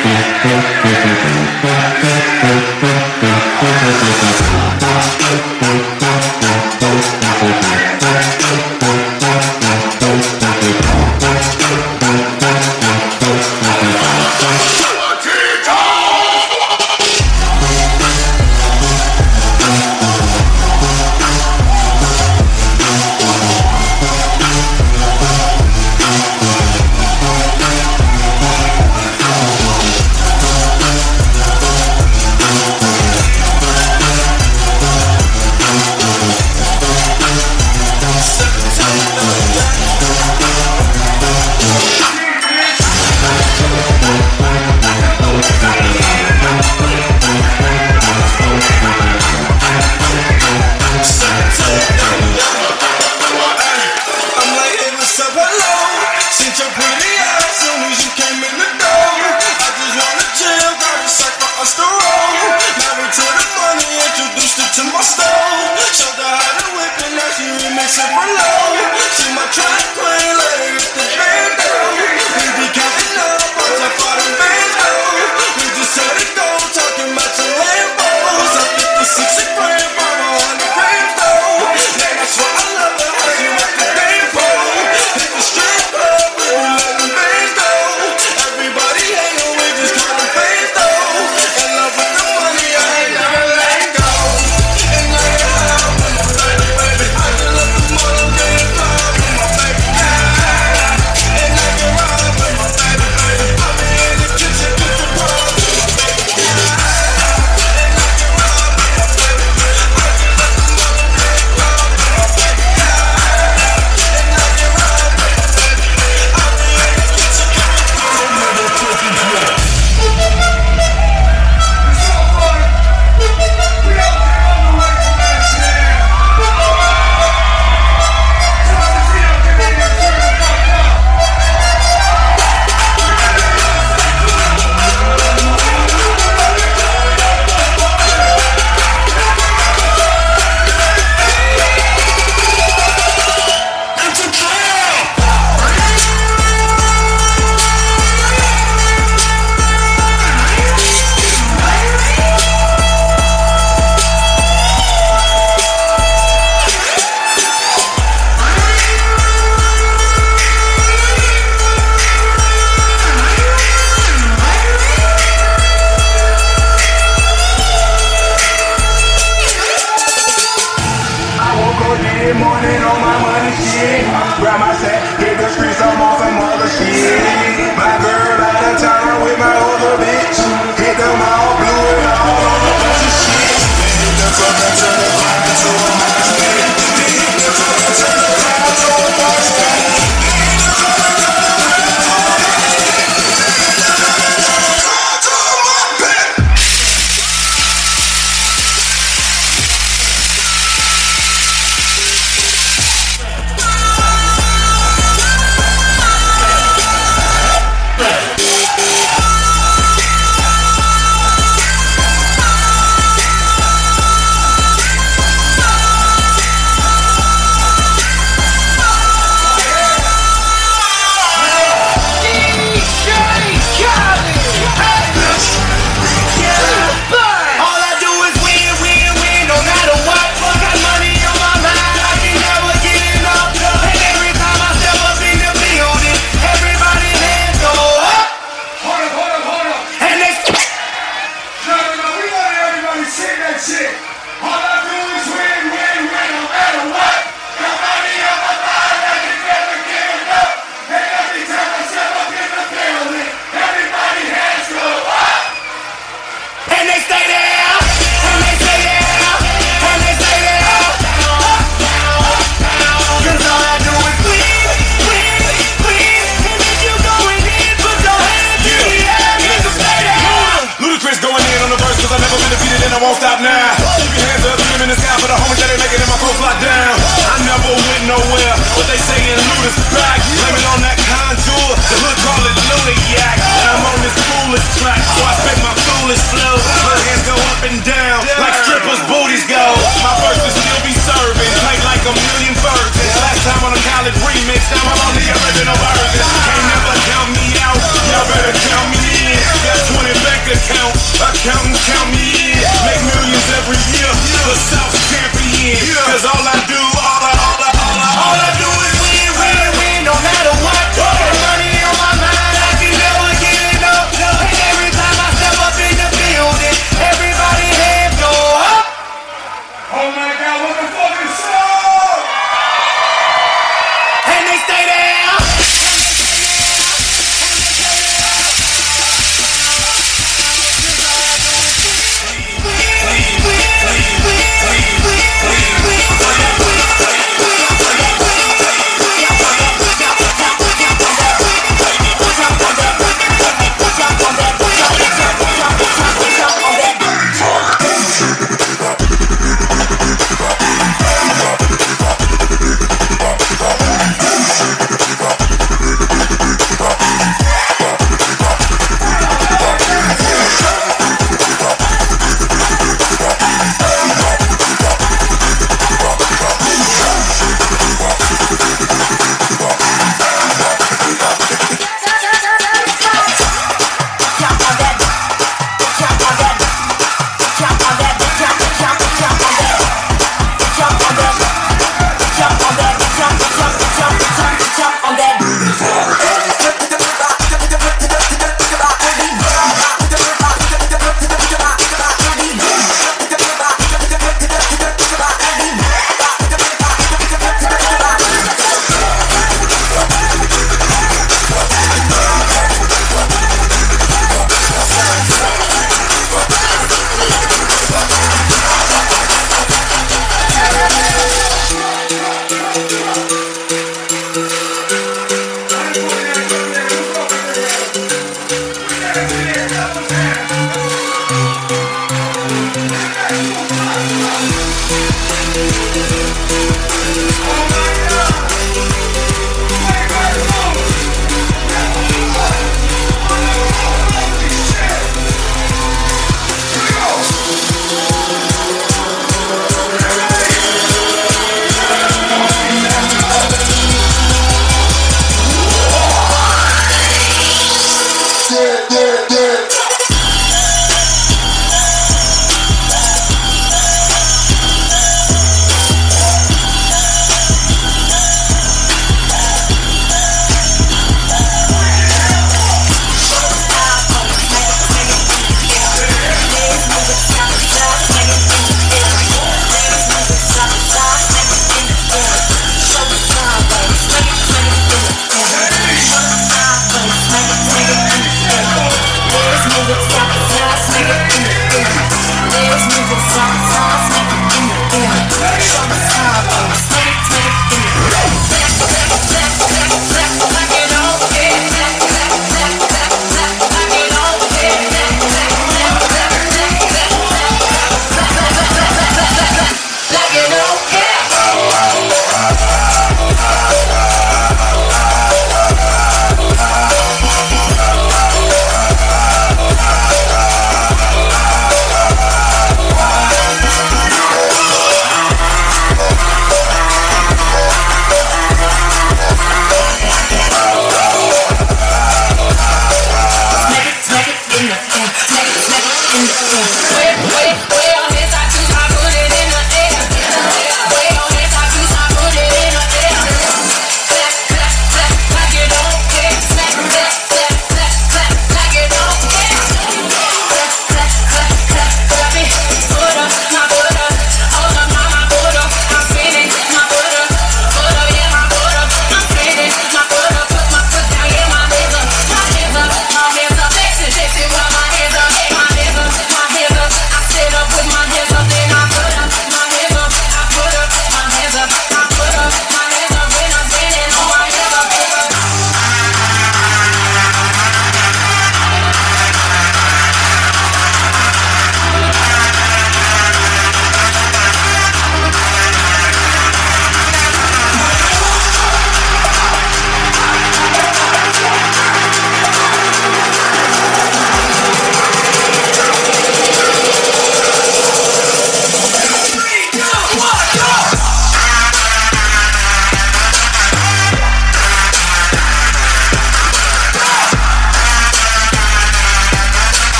won't stop now. Keep your hands up, keep them in the sky for the homies that ain't making it in my clothes locked down. I never went nowhere, but they saying loot is back. Blame it on that contour, the hood call it Luniac. And I'm on this foolish track, so I spit my foolish flow. My hands go up and down, like strippers' booties go. My verse will still be serving, played like a million virgins. Last time on a college remix, now I'm on the original version. Can't never count me out, y'all better count me in. Got Account and count me in. Make millions every year. The South champion. Cause all I do is win, no matter what. Got money on my mind, I can never get enough. And every time I step up in the building, everybody hands go up. Oh my God, what the fucking song? And they stay there.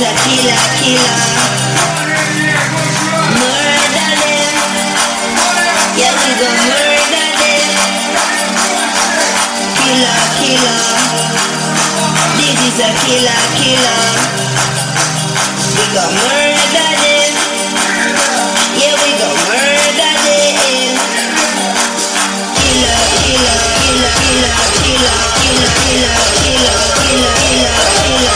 a killer, killer. Murder them. Yeah, we go murder them. Killer, killer. This is a killer, killer. We go murder them. Yeah, we go murder them. Killer, killer, killer, killer, killer, killer, killer, killer, killer, killer, killer.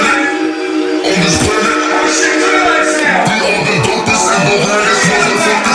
We are the dopest and the hardest motherfuckers.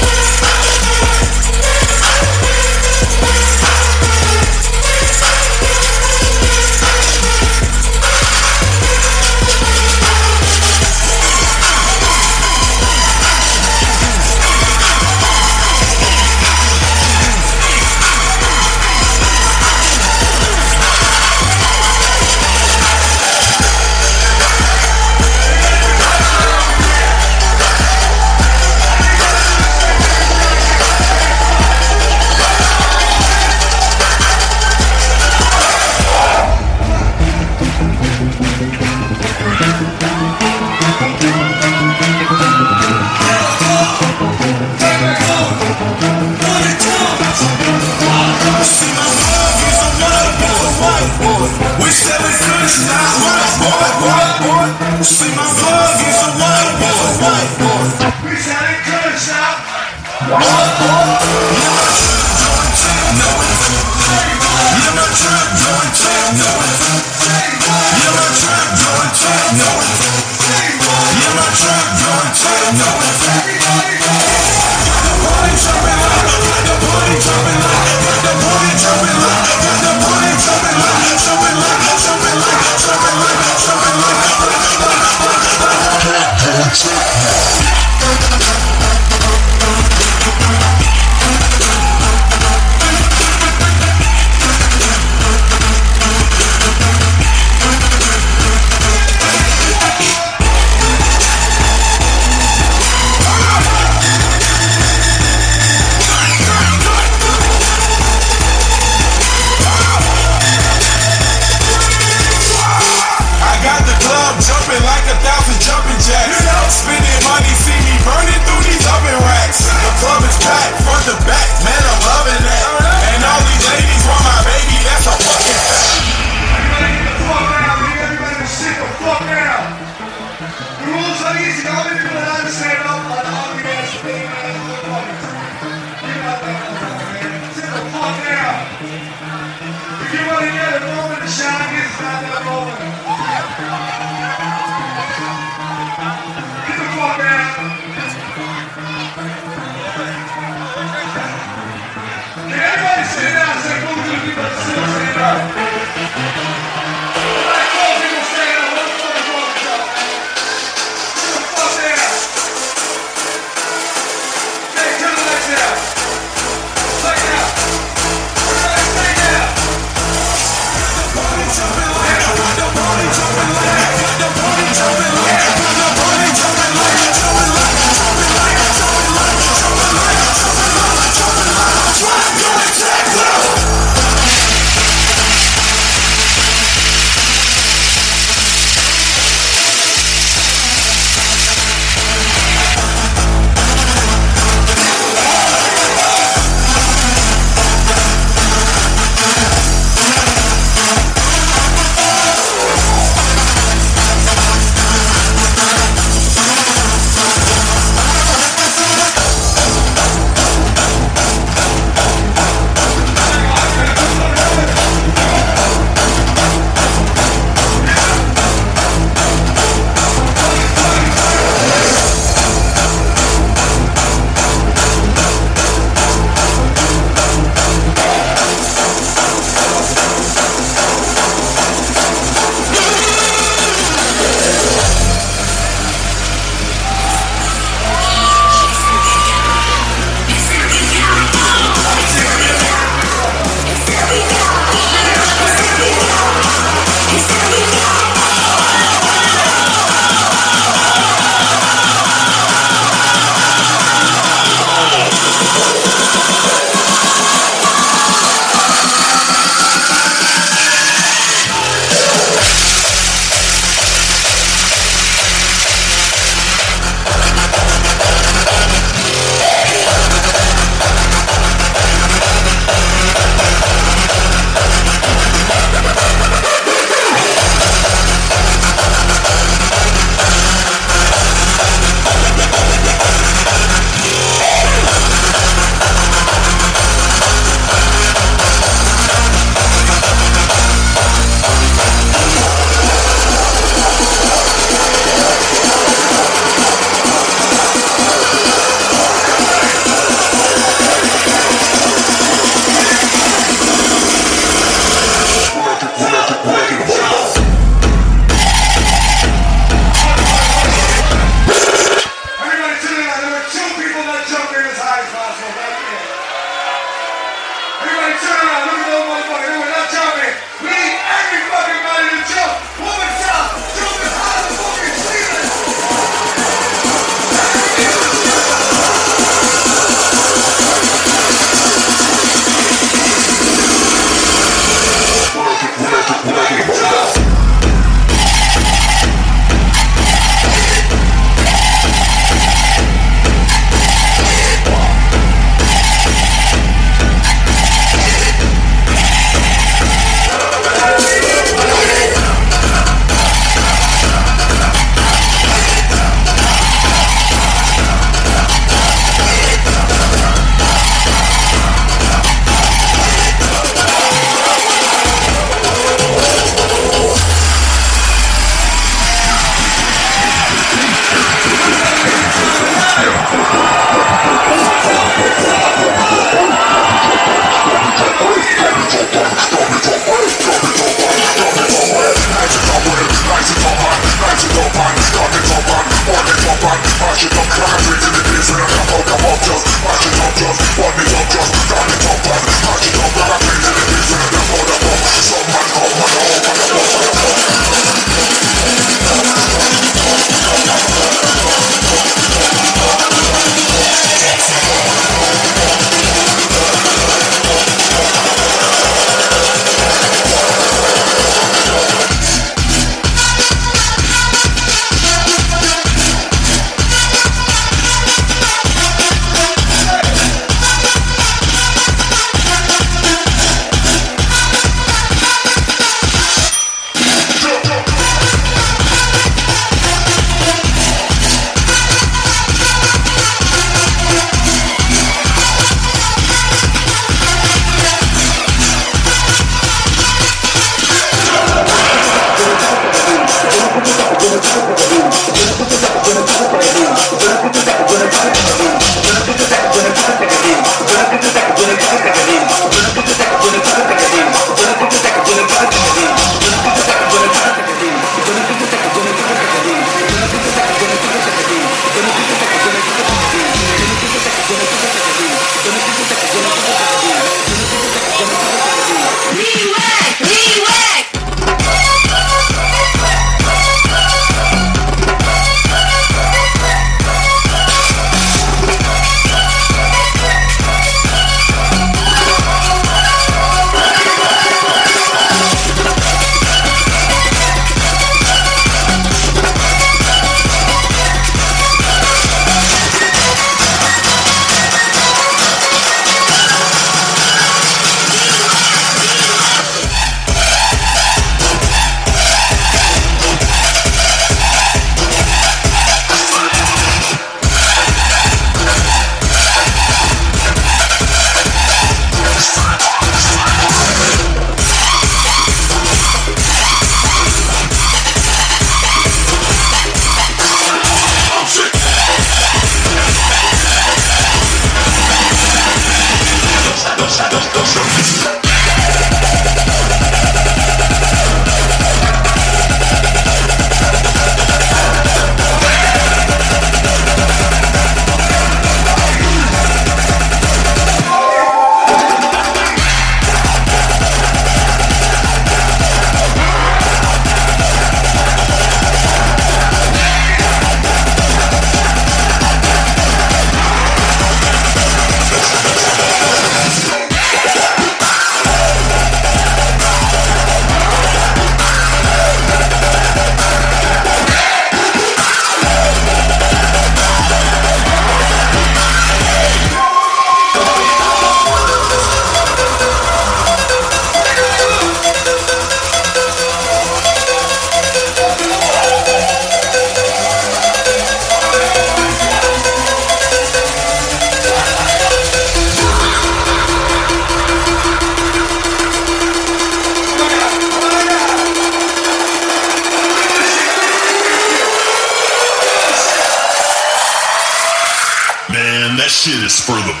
shit is for the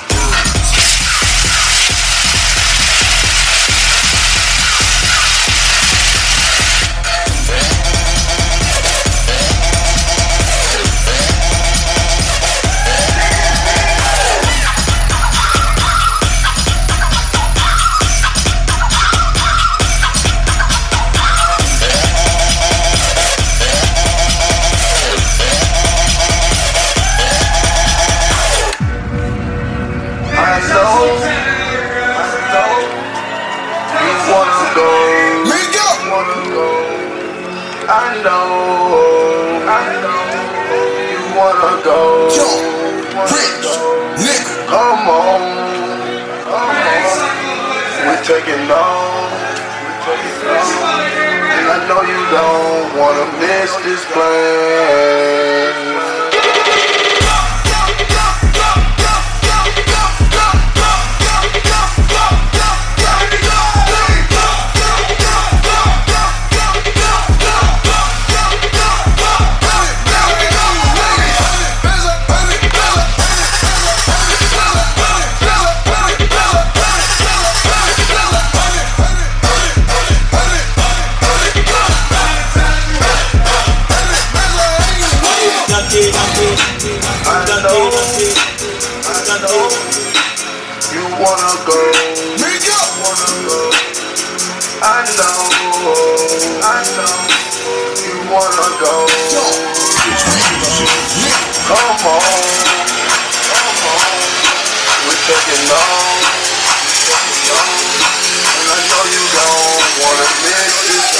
taking off, and I know you don't wanna miss this plane. You wanna go, I know, you wanna go. Come on, we're taking off, and I know you don't wanna miss this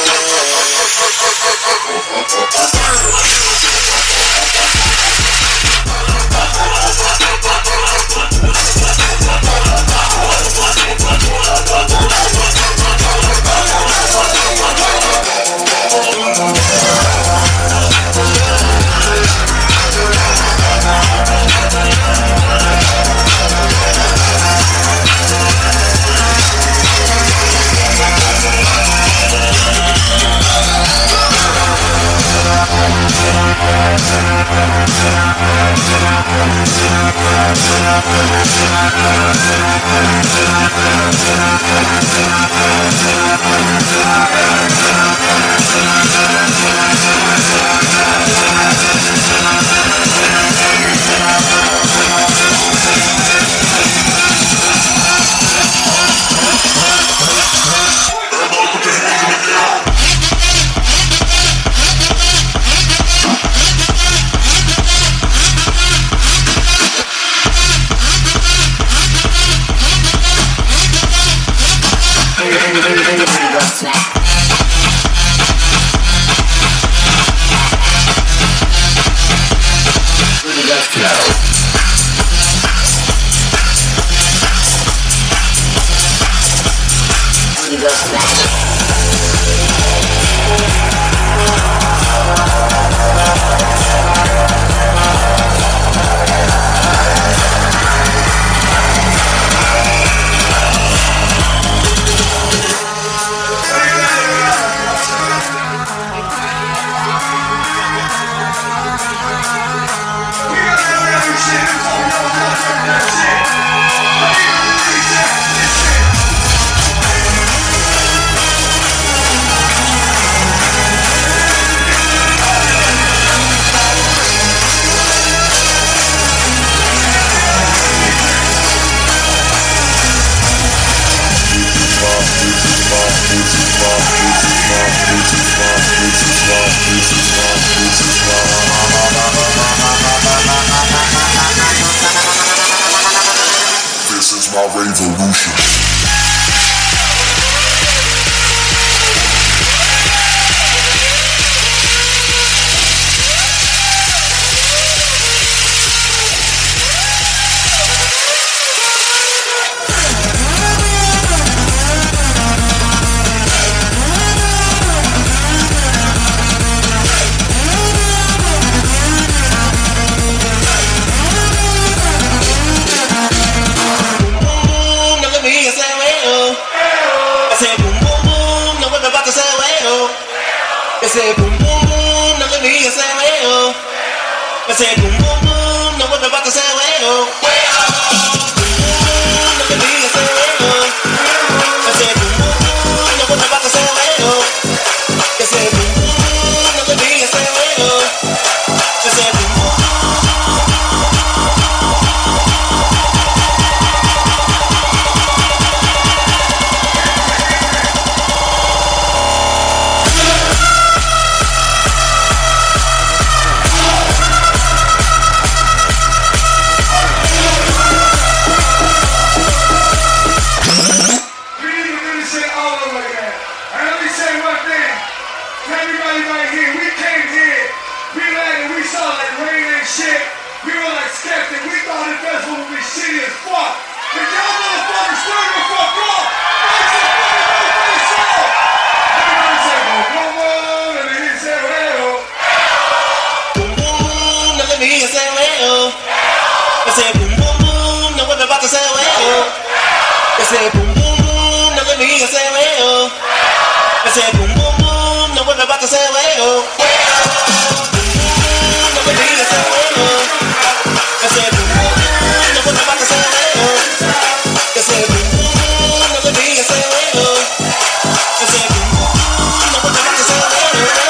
This is my revolution. Say boom boom boom, now let me say well. I say boom boom boom, now we're about to say well. say boom boom boom, now let me hear you say well. I say boom boom boom, now what about to say well? Boom boom, now let me hear you say well. I say boom boom boom, now what about to say well? I say boom boom boom, now let me hear you say well. I say boom boom boom, now what about to say well?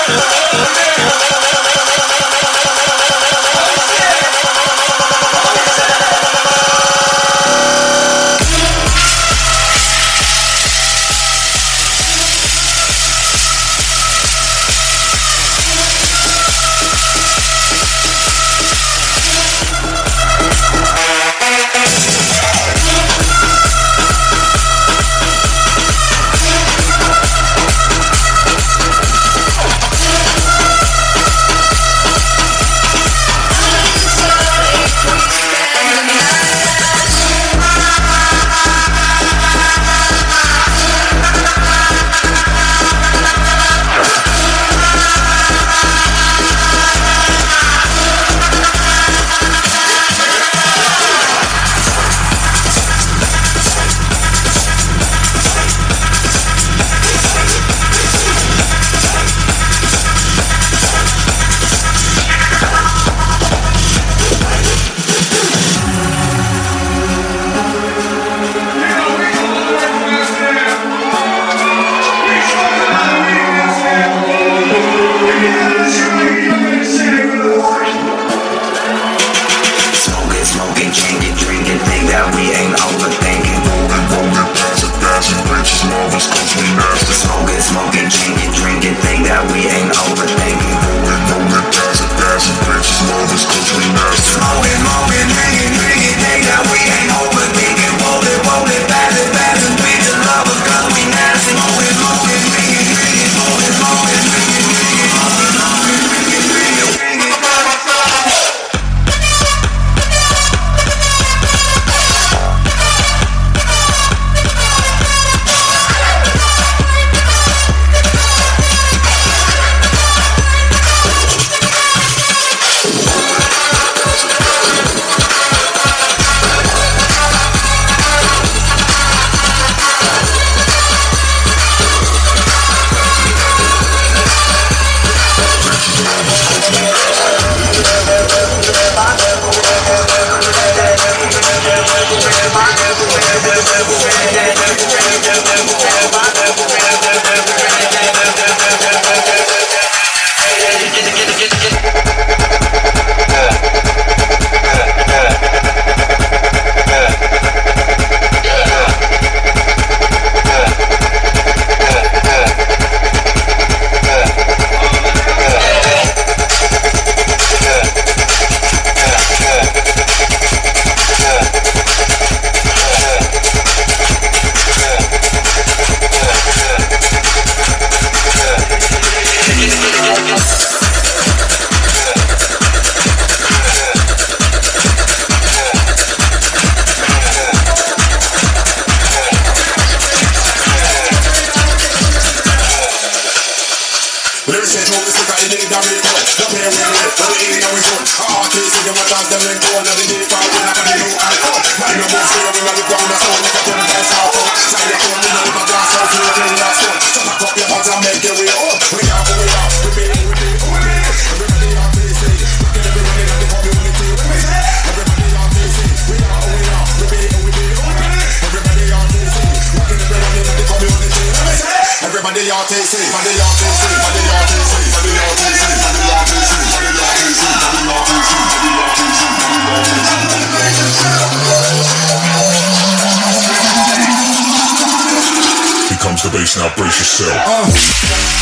Now brace yourself.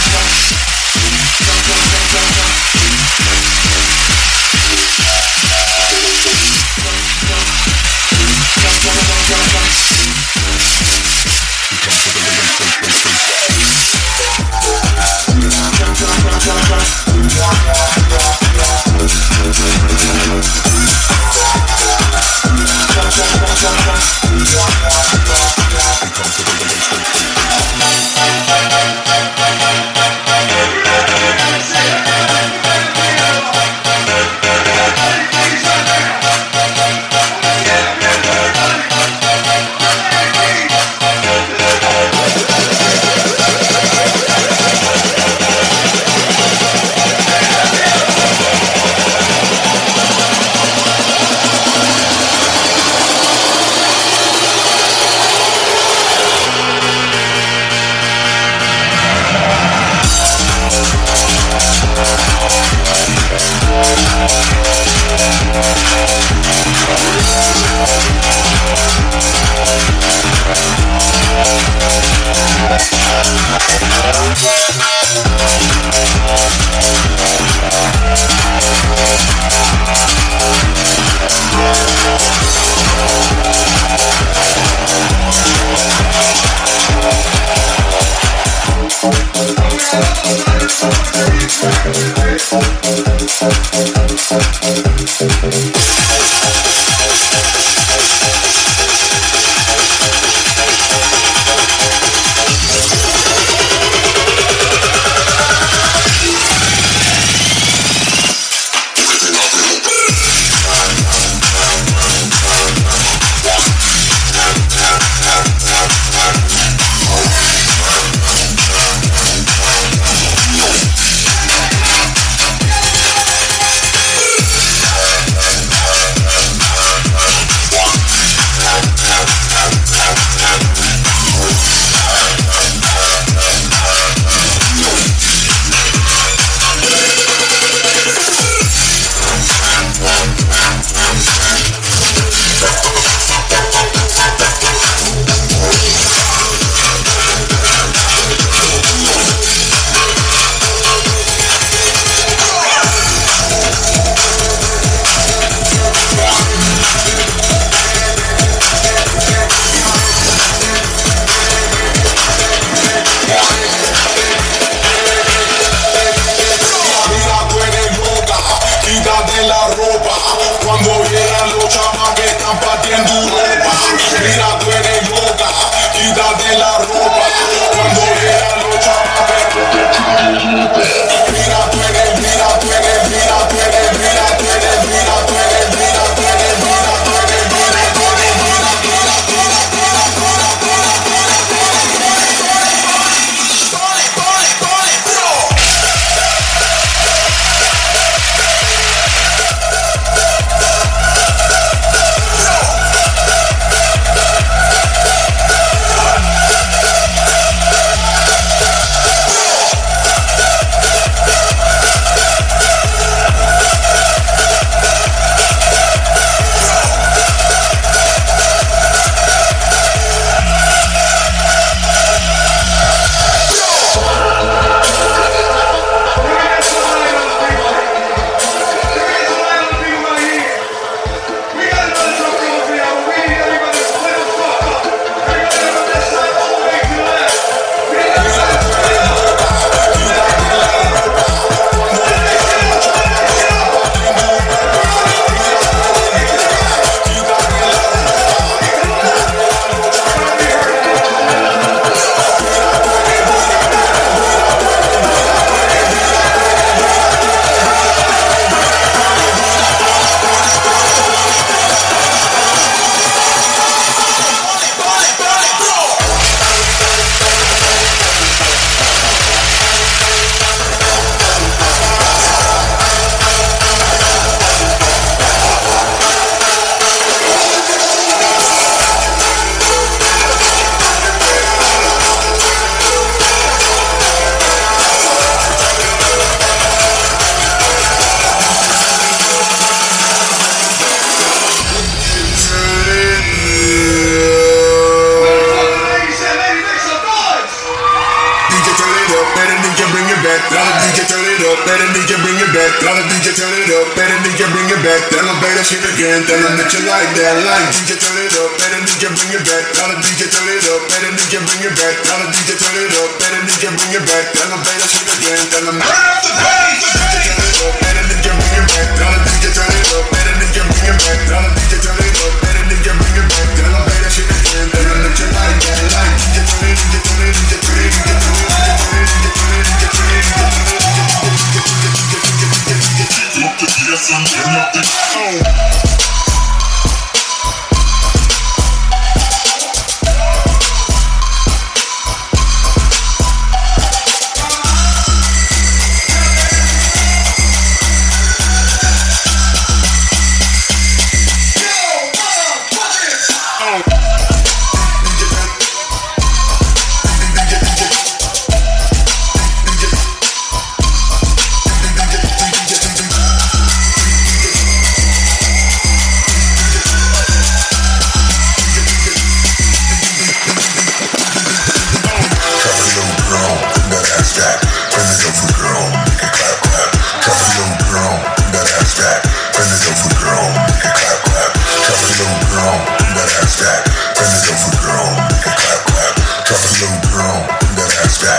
Drop it low, girl, bring that ass back.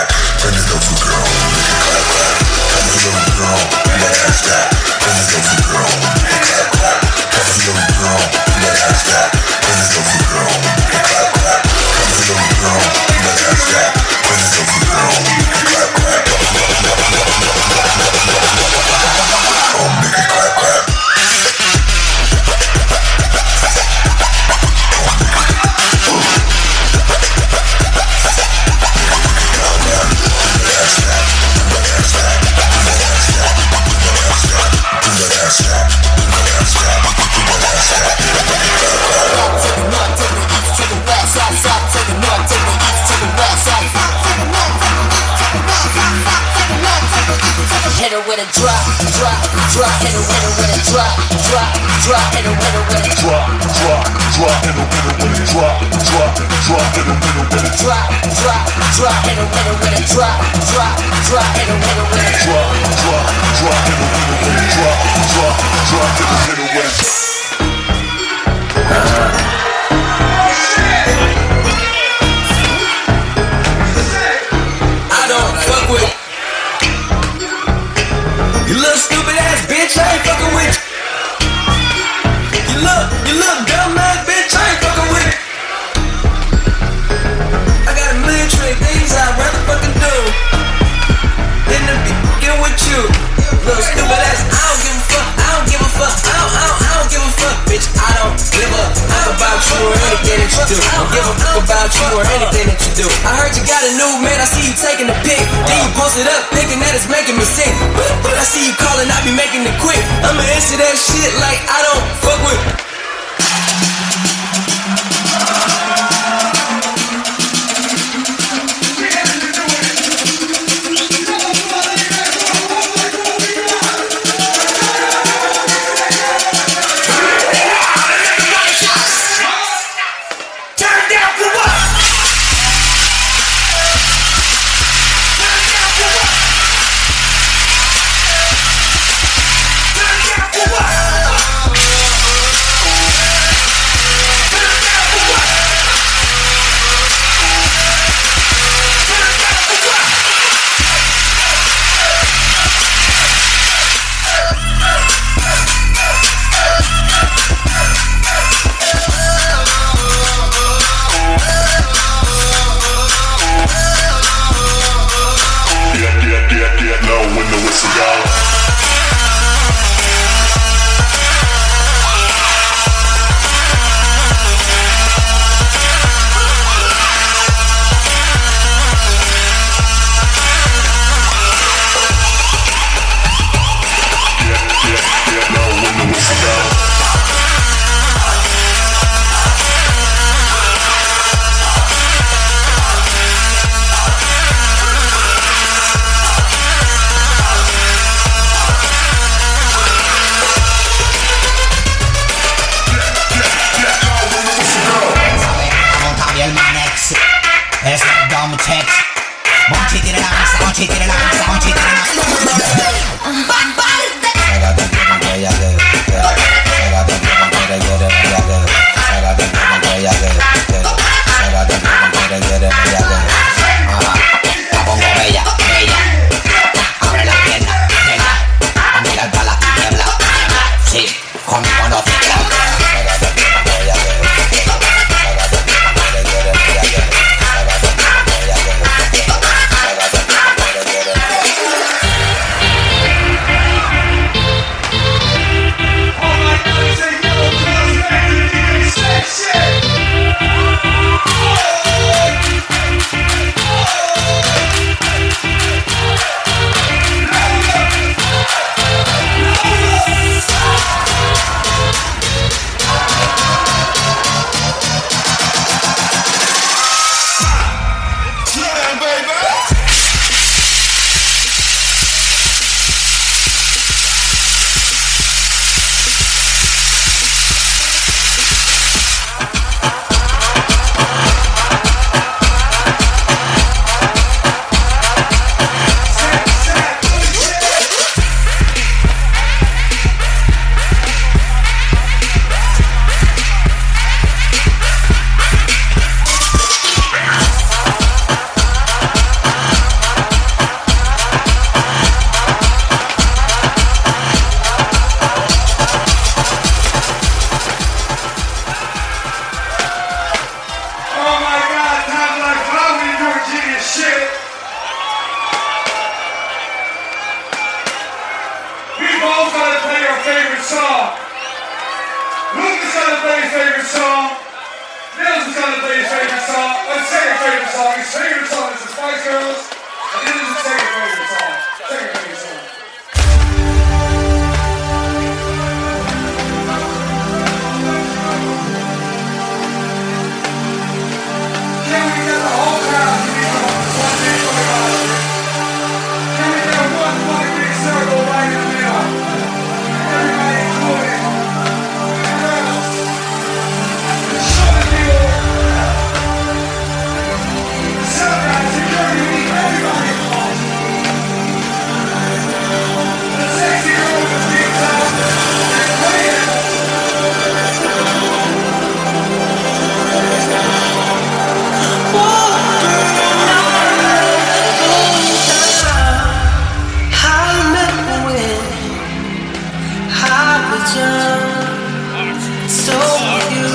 bend it over, girl, make it clap, clap. Come here, little girl, do that ass that. Bend it over, girl, make it clap, clap. Come here, little girl, do that ass that. Bend it over, girl, make it clap, clap. Come here, little girl, do that ass that. Bend it over, girl, make it clap, clap. Oh, make it clap, clap. Hit her with a drop, drop, drop. Hit her with a drop, drop, drop. Hit her with a drop, drop, drop. Hit her with a drop, drop, drop. Hit her with a drop, drop, drop. Hit her with a drop, drop, drop. Hit her with a drop, drop, drop. Hit her with a drop, drop, drop. Hit her with a I don't fuck with you little stupid ass bitch, I ain't fucking with you. You look dumb ass bitch, I ain't fucking with you. I got a million trillion things I'd rather fucking do than to be fucking with you. Little stupid ass, I don't give a fuck, I don't give a fuck, I don't give a fuck, bitch. I don't give a fuck about you or anything that you do. I don't give a fuck about you or anything that you do. I heard you got a new man, I see you taking a pic. Then you post it up, thinking that it's making me sick. But I see you calling, I be making it quick. I'ma answer that shit like I don't fuck with. song. Lucas gonna play his favorite song. Nils is gonna play his favorite song. His second favorite song. His favorite song is the Spice Girls. And this is his second favorite song. Second favorite song. Can we get the whole crowd to be one big fucking Can we get one fucking big circle right in the middle? Everybody included. Show the people. The sound guys, security, we need everybody involved. The sexy girl with the big top is playing. So you,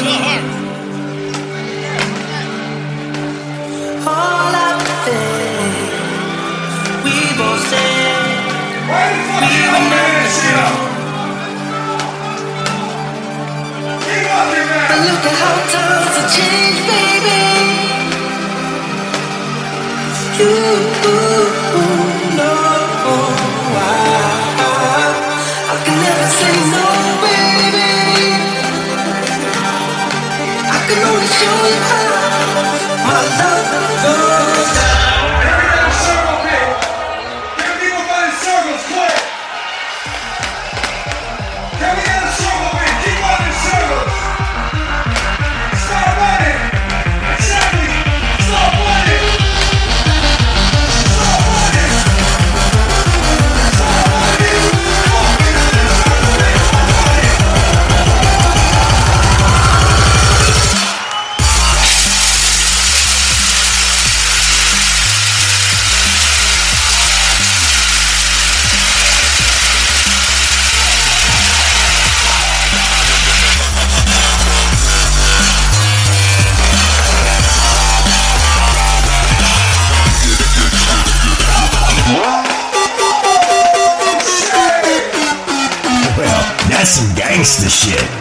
all I think we both said we were never true. But look at how times have changed, baby. You know I can never say no, baby. I can only show you how my love goes down. Everybody circle pit. Can people find circles quick? Can we get a circle pit? Keep running circles. Start running. Exactly. Start running. Start running. Start running. Well, that's some gangster shit.